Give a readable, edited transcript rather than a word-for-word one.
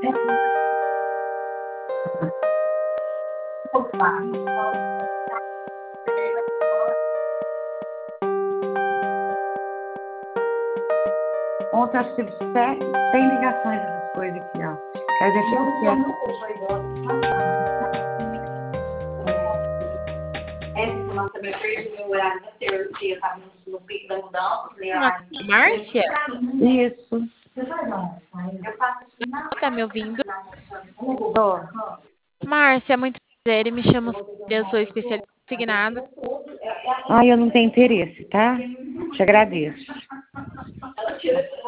Ontem acho que teve 100 ligações dessas coisas aqui, ó. Quero deixar aqui, Essa semana também eu perdi o meu horário da terça, eu estava no pico da mudança. Márcia? Isso. Eu faço assim, não. Tá me ouvindo? Tô. Márcia, muito prazer. Me chamo Cília, eu sou especialista asignada. Ai, eu não tenho interesse, tá? Te agradeço.